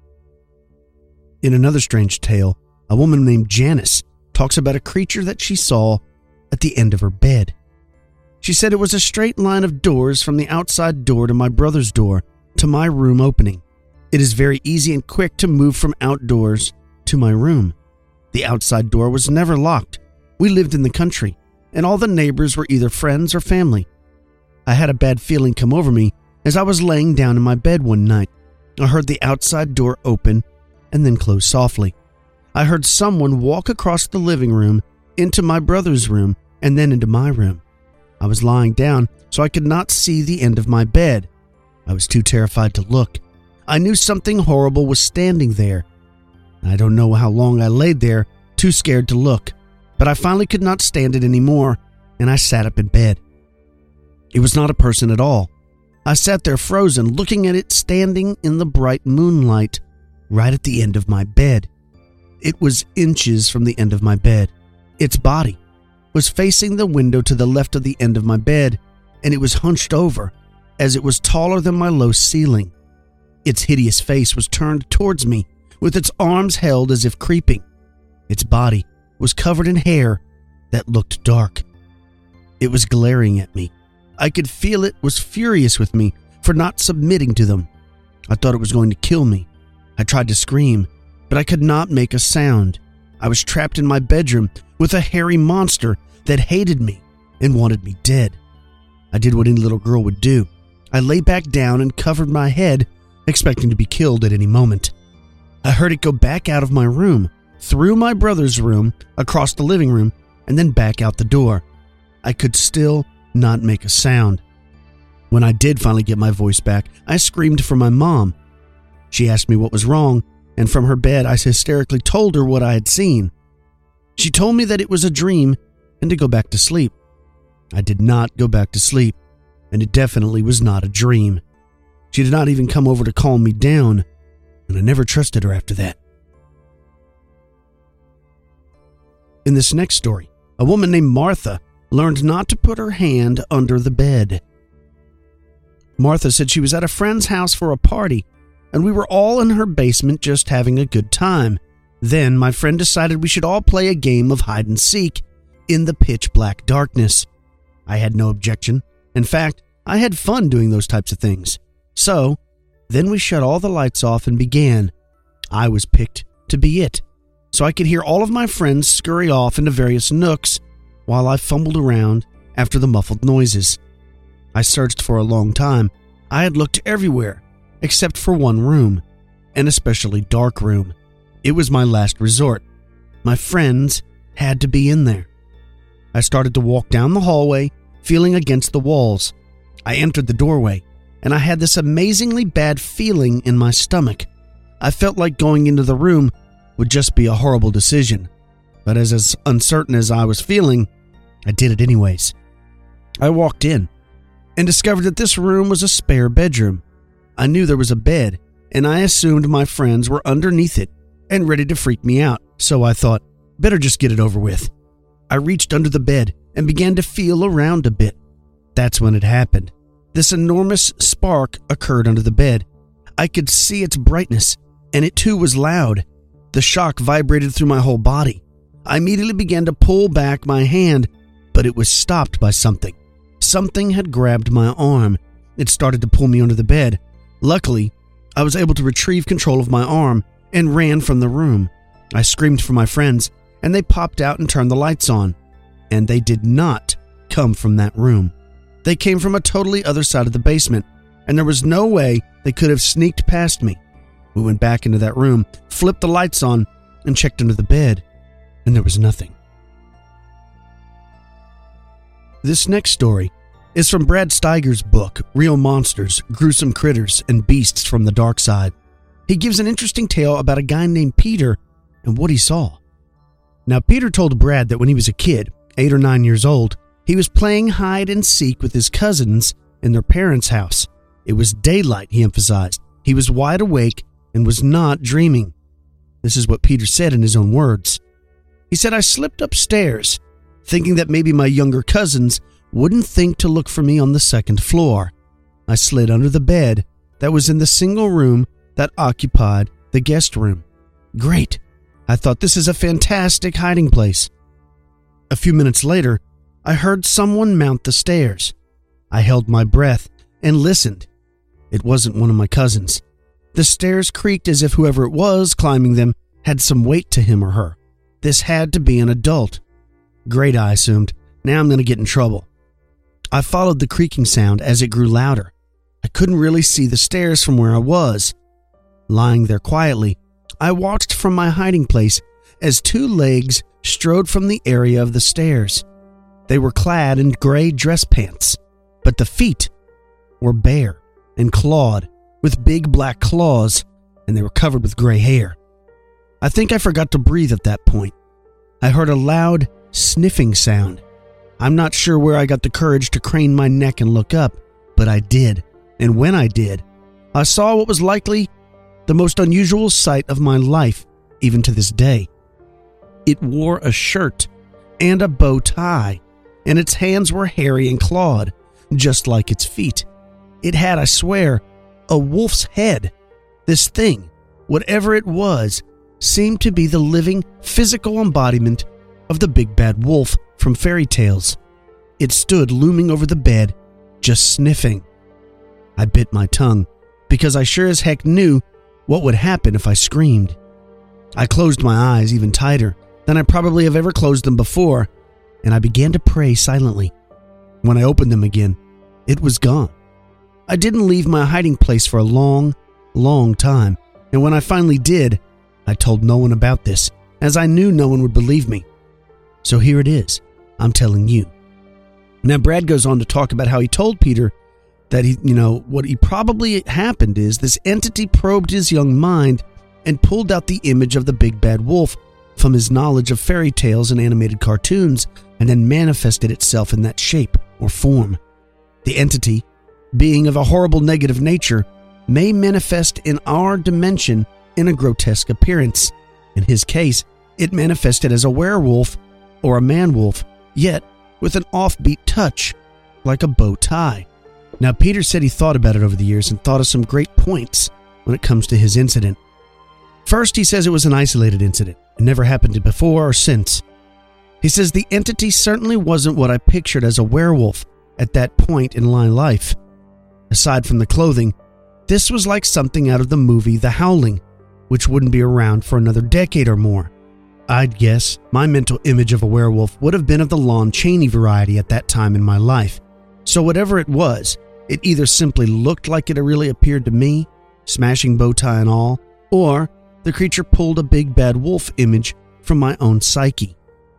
In another strange tale, a woman named Janice talks about a creature that she saw at the end of her bed. She said it was a straight line of doors from the outside door to my brother's door to my room opening. It is very easy and quick to move from outdoors to my room. The outside door was never locked. We lived in the country, and all the neighbors were either friends or family. I had a bad feeling come over me as I was laying down in my bed one night. I heard the outside door open and then close softly. I heard someone walk across the living room into my brother's room and then into my room. I was lying down, so I could not see the end of my bed, I was too terrified to look. I knew something horrible was standing there. I don't know how long I laid there, too scared to look, but I finally could not stand it anymore, and I sat up in bed. It was not a person at all. I sat there frozen, looking at it standing in the bright moonlight, right at the end of my bed. It was inches from the end of my bed. Its body was facing the window to the left of the end of my bed, and it was hunched over, as it was taller than my low ceiling. Its hideous face was turned towards me, with its arms held as if creeping. Its body was covered in hair that looked dark. It was glaring at me. I could feel it was furious with me for not submitting to them. I thought it was going to kill me. I tried to scream, but I could not make a sound. I was trapped in my bedroom with a hairy monster that hated me and wanted me dead. I did what any little girl would do. I lay back down and covered my head, expecting to be killed at any moment. I heard it go back out of my room, through my brother's room, across the living room, and then back out the door. I could still not make a sound. When I did finally get my voice back, I screamed for my mom. She asked me what was wrong, and from her bed I hysterically told her what I had seen. She told me that it was a dream and to go back to sleep. I did not go back to sleep, and it definitely was not a dream. She did not even come over to calm me down, and I never trusted her after that. In this next story, a woman named Martha learned not to put her hand under the bed. Martha said she was at a friend's house for a party, and we were all in her basement just having a good time. Then my friend decided we should all play a game of hide and seek in the pitch black darkness. I had no objection. In fact, I had fun doing those types of things. So, then we shut all the lights off and began. I was picked to be it, so I could hear all of my friends scurry off into various nooks while I fumbled around after the muffled noises. I searched for a long time. I had looked everywhere, except for one room, an especially dark room. It was my last resort. My friends had to be in there. I started to walk down the hallway, feeling against the walls. I entered the doorway, and I had this amazingly bad feeling in my stomach. I felt like going into the room would just be a horrible decision, but as, as uncertain as I was feeling, I did it anyways. I walked in and discovered that this room was a spare bedroom. I knew there was a bed, and I assumed my friends were underneath it and ready to freak me out, so I thought, better just get it over with. I reached under the bed and began to feel around a bit. That's when it happened. This enormous spark occurred under the bed. I could see its brightness, and it too was loud. The shock vibrated through my whole body. I immediately began to pull back my hand, but it was stopped by something. Something had grabbed my arm. It started to pull me under the bed. Luckily, I was able to retrieve control of my arm and ran from the room. I screamed for my friends, and they popped out and turned the lights on. And they did not come from that room. They came from a totally other side of the basement, and there was no way they could have sneaked past me. We went back into that room, flipped the lights on, and checked under the bed, and there was nothing. This next story is from Brad Steiger's book, Real Monsters, Gruesome Critters, and Beasts from the Dark Side. He gives an interesting tale about a guy named Peter and what he saw. Now, Peter told Brad that when he was a kid, eight or nine years old, he was playing hide and seek with his cousins in their parents' house. It was daylight, he emphasized. He was wide awake and was not dreaming. This is what Peter said in his own words. He said, I slipped upstairs, thinking that maybe my younger cousins wouldn't think to look for me on the second floor. I slid under the bed that was in the single room that occupied the guest room. Great. I thought, this is a fantastic hiding place. A few minutes later, I heard someone mount the stairs. I held my breath and listened. It wasn't one of my cousins. The stairs creaked as if whoever it was climbing them had some weight to him or her. This had to be an adult. Great, I assumed. Now I'm going to get in trouble. I followed the creaking sound as it grew louder. I couldn't really see the stairs from where I was. Lying there quietly, I watched from my hiding place as two legs strode from the area of the stairs. They were clad in gray dress pants, but the feet were bare and clawed, with big black claws, and they were covered with gray hair. I think I forgot to breathe at that point. I heard a loud, sniffing sound. I'm not sure where I got the courage to crane my neck and look up, but I did. And when I did, I saw what was likely the most unusual sight of my life, even to this day. It wore a shirt and a bow tie, and its hands were hairy and clawed, just like its feet. It had, I swear, a wolf's head. This thing, whatever it was, seemed to be the living, physical embodiment of the big bad wolf from fairy tales. It stood looming over the bed, just sniffing. I bit my tongue, because I sure as heck knew what would happen if I screamed. I closed my eyes even tighter than I probably have ever closed them before, and I began to pray silently. When I opened them again, it was gone. I didn't leave my hiding place for a long, long time, and when I finally did, I told no one about this, as I knew no one would believe me. So here it is, I'm telling you. Now, Brad goes on to talk about how he told Peter that he, you know, what he probably happened is this entity probed his young mind and pulled out the image of the big bad wolf from his knowledge of fairy tales and animated cartoons, and then manifested itself in that shape or form. The entity, being of a horrible negative nature, may manifest in our dimension in a grotesque appearance. In his case, it manifested as a werewolf or a man-wolf, yet with an offbeat touch, like a bow tie. Now, Peter said he thought about it over the years and thought of some great points when it comes to his incident. First, he says it was an isolated incident. It never happened before or since. He says the entity certainly wasn't what I pictured as a werewolf at that point in my life. Aside from the clothing, this was like something out of the movie The Howling, which wouldn't be around for another decade or more. I'd guess my mental image of a werewolf would have been of the Lon Chaney variety at that time in my life. So whatever it was, it either simply looked like it really appeared to me, smashing bow tie and all, or the creature pulled a big bad wolf image from my own psyche.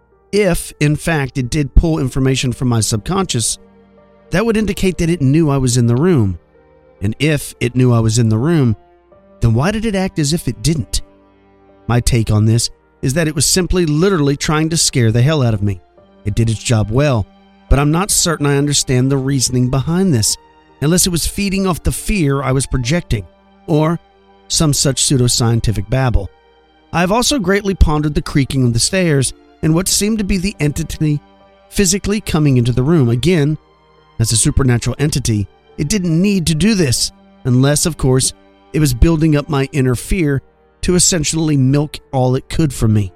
If, in fact, it did pull information from my subconscious, that would indicate that it knew I was in the room. And if it knew I was in the room, then why did it act as if it didn't? My take on this is that it was simply literally trying to scare the hell out of me. It did its job well, but I'm not certain I understand the reasoning behind this, unless it was feeding off the fear I was projecting, or some such pseudoscientific babble. I have also greatly pondered the creaking of the stairs and what seemed to be the entity physically coming into the room. Again, as a supernatural entity, it didn't need to do this, unless, of course, it was building up my inner fear to essentially milk all it could from me.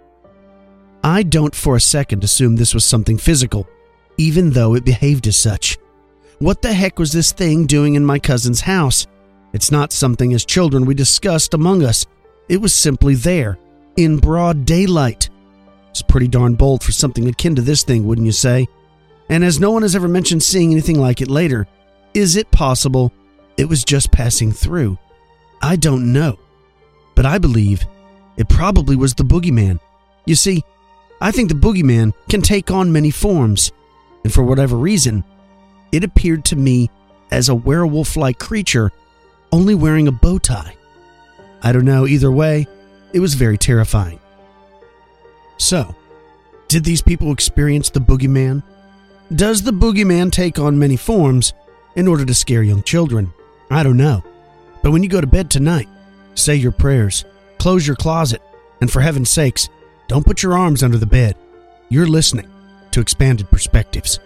I don't for a second assume this was something physical, even though it behaved as such. What the heck was this thing doing in my cousin's house? It's not something as children we discussed among us. It was simply there, in broad daylight. It's pretty darn bold for something akin to this thing, wouldn't you say? And as no one has ever mentioned seeing anything like it later, is it possible it was just passing through? I don't know. But I believe it probably was the boogeyman. You see, I think the boogeyman can take on many forms, and for whatever reason, it appeared to me as a werewolf-like creature, only wearing a bow tie. I don't know, either way, it was very terrifying. So, did these people experience the boogeyman? Does the boogeyman take on many forms in order to scare young children? I don't know. But when you go to bed tonight, say your prayers, close your closet, and for heaven's sakes, don't put your arms under the bed. You're listening to Expanded Perspectives.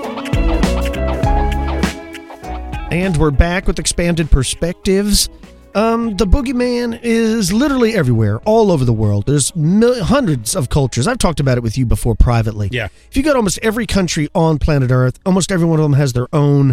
And we're back with Expanded Perspectives. Um, the boogeyman is literally everywhere, all over the world. There's mil- hundreds of cultures. I've talked about it with you before privately. Yeah. If you go to almost every country on planet Earth, almost every one of them has their own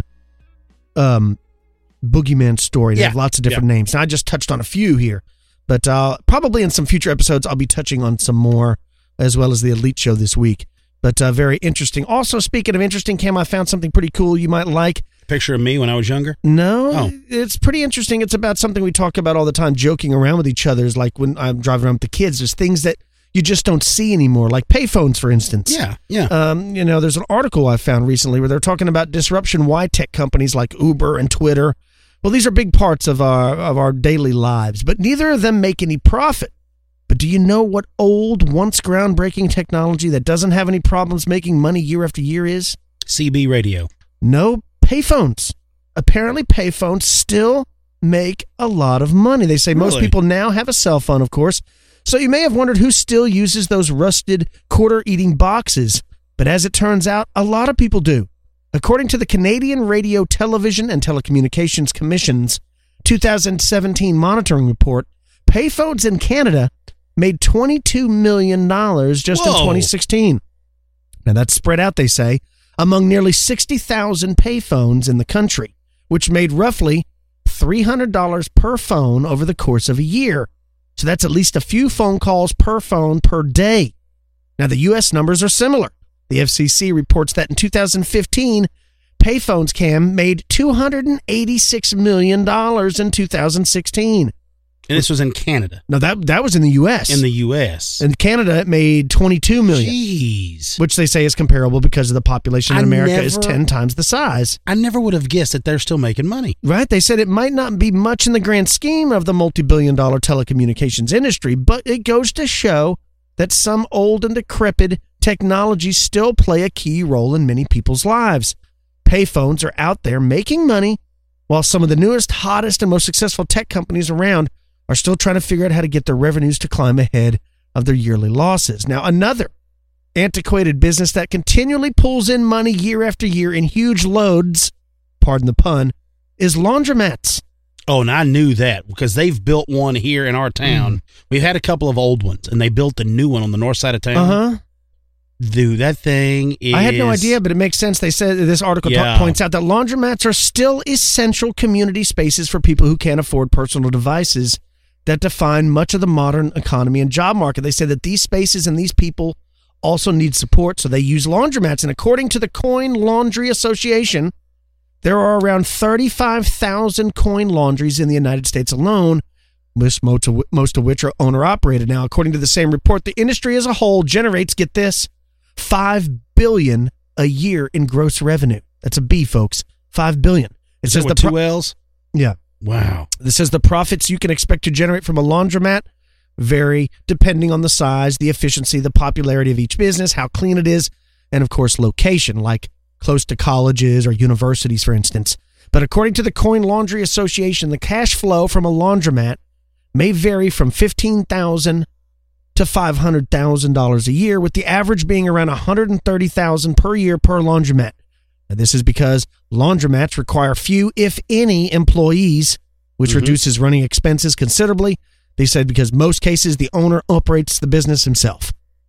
um, boogeyman story. They Yeah. have lots of different Yeah. names. And I just touched on a few here. But uh, probably in some future episodes, I'll be touching on some more, as well as the Elite Show this week. But uh, very interesting. Also, speaking of interesting, Cam, I found something pretty cool you might like. Picture of me when I was younger? No, Oh. It's pretty interesting. It's about something we talk about all the time, joking around with each other. Is like when I'm driving around with the kids, there's things that you just don't see anymore, like payphones, for instance. Yeah, yeah. Um, you know, there's an article I found recently where they're talking about disruption, why tech companies like Uber and Twitter. Well, these are big parts of our of our daily lives, but neither of them make any profit. But do you know what old, once groundbreaking technology that doesn't have any problems making money year after year is? C B radio. No, payphones. Apparently, payphones still make a lot of money. They say most Really? people now have a cell phone, of course. So you may have wondered who still uses those rusted quarter-eating boxes. But as it turns out, a lot of people do. According to the Canadian Radio, Television and Telecommunications Commission's two thousand seventeen monitoring report, payphones in Canada made twenty-two million dollars just Whoa. in twenty sixteen. Now, that's spread out, they say, among nearly sixty thousand payphones in the country, which made roughly three hundred dollars per phone over the course of a year. So that's at least a few phone calls per phone per day. Now, the U S numbers are similar. The F C C reports that in two thousand fifteen, payphones, Cam, made two hundred eighty-six million dollars in two thousand sixteen. And this was in Canada. No, that that was in the U S. In the U S. In Canada, it made twenty-two million dollars. Jeez. Which they say is comparable because of the population in I America never- is ten times the size. I never would have guessed that they're still making money. Right? They said it might not be much in the grand scheme of the multi-billion dollar telecommunications industry, but it goes to show that some old and decrepit technologies still play a key role in many people's lives. Payphones are out there making money, while some of the newest, hottest, and most successful tech companies around are still trying to figure out how to get their revenues to climb ahead of their yearly losses. Now, another antiquated business that continually pulls in money year after year in huge loads, pardon the pun, is laundromats. Oh, and I knew that because they've built one here in our town. Mm. We've had a couple of old ones, and they built a new one on the north side of town. Uh-huh. Dude, that thing is... I had no idea, but it makes sense. They said this article ta- Yeah. points out that laundromats are still essential community spaces for people who can't afford personal devices that define much of the modern economy and job market. They say that these spaces and these people also need support, so they use laundromats. And according to the Coin Laundry Association, there are around thirty-five thousand coin laundries in the United States alone, most, most, of, most of which are owner-operated. Now, according to the same report, the industry as a whole generates, get this, five billion dollars a year in gross revenue. That's a B, folks. five billion dollars. It Is says that the with two pro- L's? Yeah. Wow. This says the profits you can expect to generate from a laundromat vary depending on the size, the efficiency, the popularity of each business, how clean it is, and of course, location, like close to colleges or universities, for instance. But according to the Coin Laundry Association, the cash flow from a laundromat may vary from fifteen thousand dollars to five hundred thousand dollars a year, with the average being around one hundred thirty thousand dollars per year per laundromat. Now, this is because laundromats require few, if any, employees, which Mhm. reduces running expenses considerably. They said because most cases the owner operates the business himself.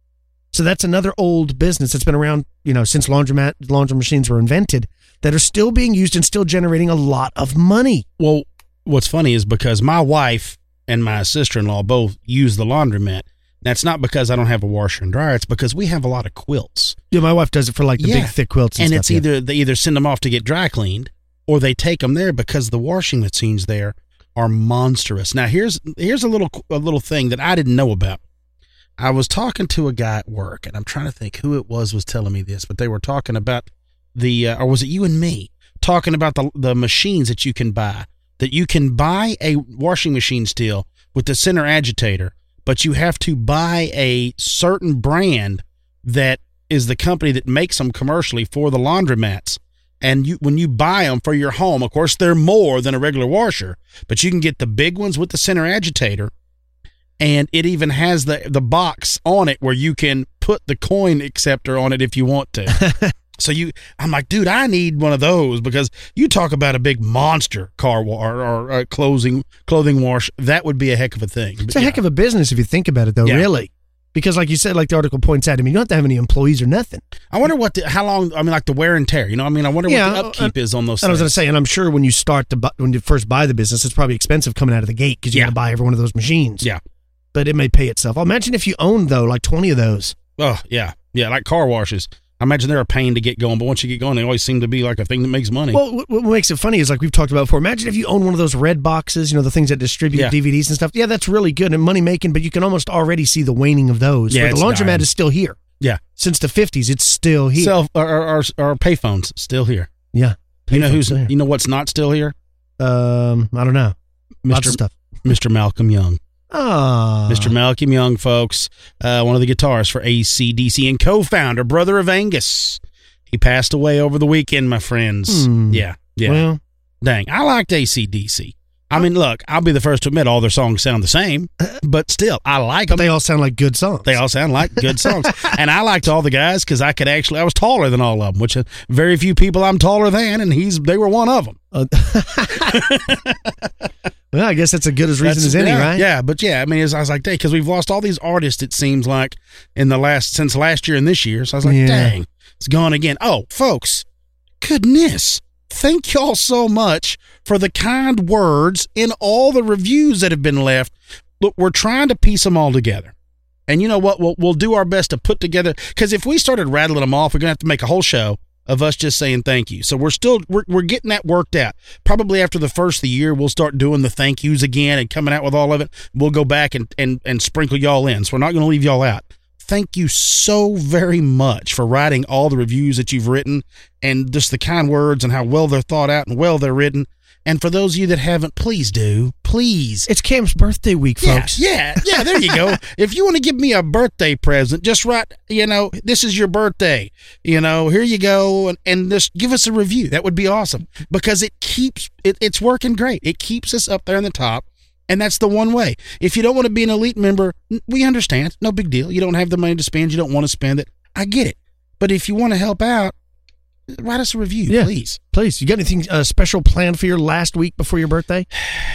So that's another old business that's been around, you know, since laundromat laundry machines were invented, that are still being used and still generating a lot of money. Well, what's funny is because my wife and my sister-in-law both use the laundromat. That's not because I don't have a washer and dryer. It's because we have a lot of quilts. Yeah, my wife does it for like the Yeah. big thick quilts and, And stuff. it's yeah. either they either send them off to get dry cleaned or they take them there because the washing machines there are monstrous. Now, here's here's a little a little thing that I didn't know about. I was talking to a guy at work, and I'm trying to think who it was was telling me this, but they were talking about the, uh, or was it you and me, talking about the the machines that you can buy, that you can buy a washing machine still with the center agitator, but you have to buy a certain brand that is the company that makes them commercially for the laundromats. And you, when you buy them for your home, of course, they're more than a regular washer, but you can get the big ones with the center agitator. And it even has the, the box on it where you can put the coin acceptor on it if you want to. So you, I'm like, dude, I need one of those because you talk about a big monster car wa- or, or, or clothing clothing wash. That would be a heck of a thing. It's a yeah. heck of a business if you think about it, though. Yeah. Really, because like you said, like the article points out, I mean, you don't have to have any employees or nothing. I wonder what, the, how long. I mean, like the wear and tear. You know, I mean, I wonder yeah, what the upkeep uh, is on those. And things. I was going to say, and I'm sure when you start to bu- when you first buy the business, it's probably expensive coming out of the gate because you yeah. got to buy every one of those machines. Yeah, but it may pay itself. I'll imagine if you owned though, like twenty of those. Oh yeah, yeah, like car washes. I imagine they're a pain to get going, but once you get going, they always seem to be like a thing that makes money. Well, what makes it funny is like we've talked about before. Imagine if you own one of those red boxes, you know, the things that distribute yeah. D V Ds and stuff. Yeah, that's really good and money making, but you can almost already see the waning of those. Yeah, but the laundromat dying. Is still here. Yeah, since the fifties, it's still here. Self our our, our payphones still here. Yeah, you know who's there. You know what's not still here? Um, I don't know. Mister Lots of stuff. Mister Malcolm Young. Ah, Mister Malcolm Young, folks, uh, one of the guitarists for A C D C and co-founder, brother of Angus. He passed away over the weekend, my friends. Hmm. Yeah, yeah. Well, dang, I liked A C D C. I mean, look, I'll be the first to admit all their songs sound the same, but still, I like them. But they all sound like good songs. They all sound like good songs. And I liked all the guys because I could actually, I was taller than all of them, which uh, very few people I'm taller than, and he's they were one of them. Uh, well, I guess that's as good as reason that's, as any, yeah, right? Yeah, but yeah, I mean, I was like, dang, because we've lost all these artists, it seems like, in the last, since last year and this year. So I was like, yeah. dang, it's gone again. Oh, folks, goodness. Thank y'all so much for the kind words in all the reviews that have been left. Look, we're trying to piece them all together. And you know what? We'll, we'll do our best to put together, because if we started rattling them off, we're going to have to make a whole show of us just saying thank you. So we're still, we're, we're getting that worked out. Probably after the first of the year, we'll start doing the thank yous again and coming out with all of it. We'll go back and, and, and sprinkle y'all in. So we're not going to leave y'all out. Thank you so very much for writing all the reviews that you've written and just the kind words and how well they're thought out and well they're written. And for those of you that haven't, please do. Please. It's Cam's birthday week, folks. Yeah, yeah, yeah, there you go. If you want to give me a birthday present, just write, you know, this is your birthday. You know, here you go. And, and just give us a review. That would be awesome because it keeps, it, it's working great. It keeps us up there in the top. And that's the one way. If you don't want to be an elite member, we understand. No big deal. You don't have the money to spend. You don't want to spend it. I get it. But if you want to help out, write us a review, yeah, please. Please. You got anything uh, special planned for your last week before your birthday?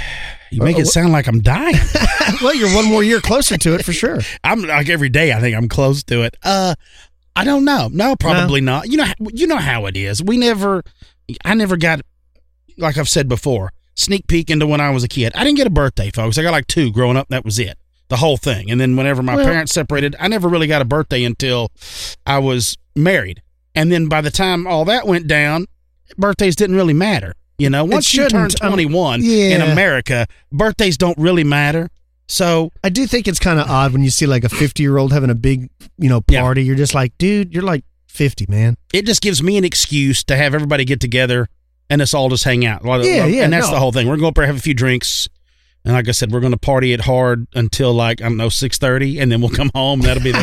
You make uh, it sound like I'm dying. Well, you're one more year closer to it for sure. I'm like every day I think I'm close to it. Uh, I don't know. No, probably no. not. You know, you know how it is. We never, I never got, like I've said before, sneak peek into when I was a kid. I didn't get a birthday, folks. I got like two growing up. That was it. The whole thing. And then whenever my well, parents separated, I never really got a birthday until I was married. And then by the time all that went down, birthdays didn't really matter. You know, once you turn twenty-one um, yeah. in America, birthdays don't really matter. So I do think it's kind of odd when you see like a fifty-year-old having a big, you know, party. Yeah. You're just like, dude, you're like fifty, man. It just gives me an excuse to have everybody get together and us all just hang out. Yeah, yeah, and that's no. the whole thing. We're going to go up there, have a few drinks. And like I said, we're going to party it hard until like, I don't know, six thirty, and then we'll come home. That'll be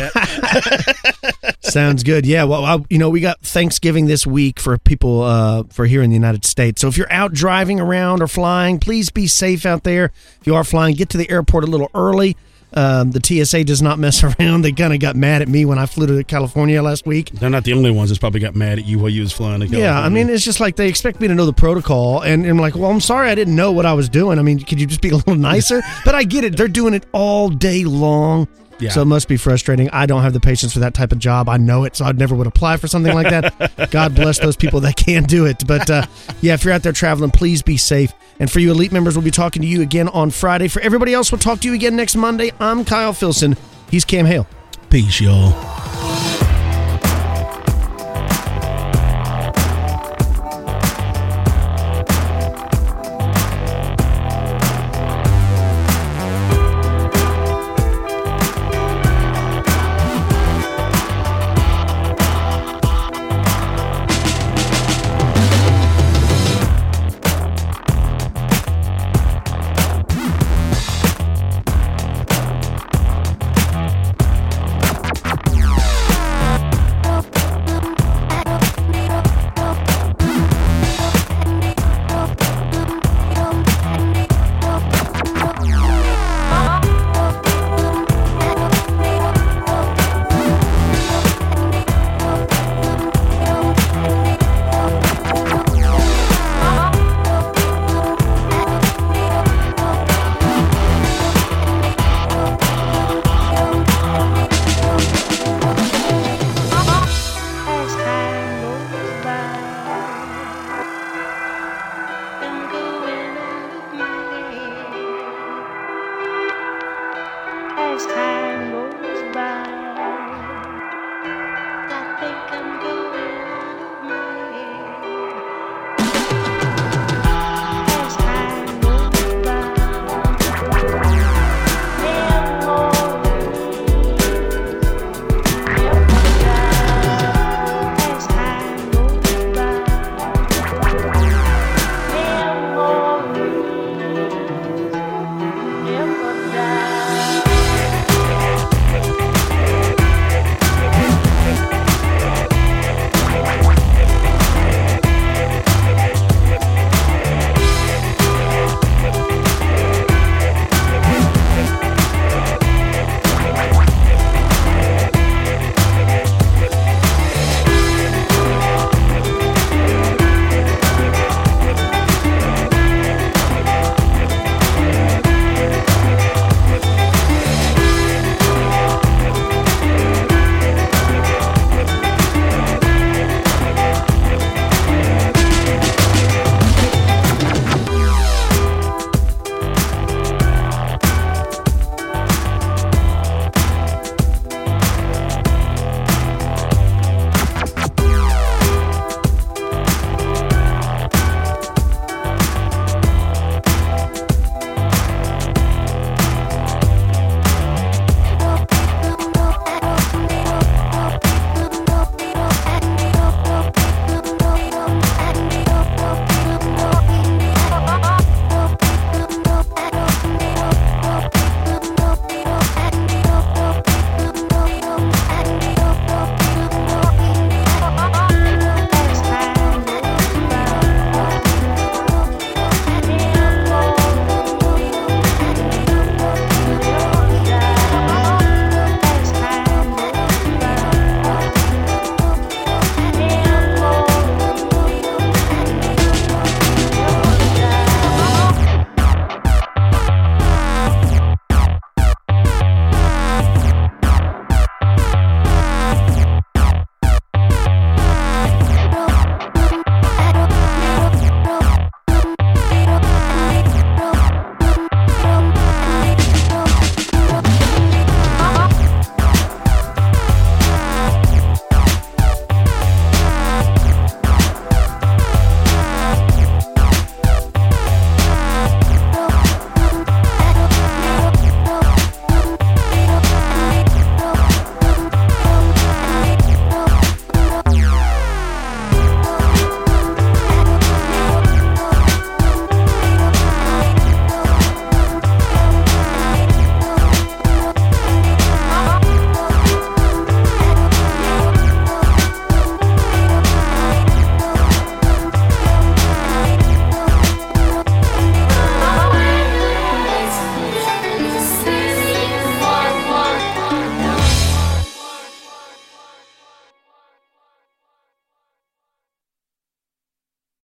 that. Sounds good. Yeah, well, I, you know, we got Thanksgiving this week for people uh, for here in the United States. So if you're out driving around or flying, please be safe out there. If you are flying, get to the airport a little early. Um, the T S A does not mess around. They kind of got mad at me when I flew to California last week. They're not the only ones that's probably got mad at you while you was flying to California. Yeah, I mean, it's just like they expect me to know the protocol, and, and I'm like, well, I'm sorry I didn't know what I was doing. I mean, could you just be a little nicer? But I get it. They're doing it all day long. Yeah. So it must be frustrating. I don't have the patience for that type of job. I know it, so I never would apply for something like that. God bless those people that can do it. But uh, yeah, if you're out there traveling, please be safe. And for you elite members, we'll be talking to you again on Friday. For everybody else, we'll talk to you again next Monday. I'm Kyle Filson. He's Cam Hale. Peace, y'all. almost had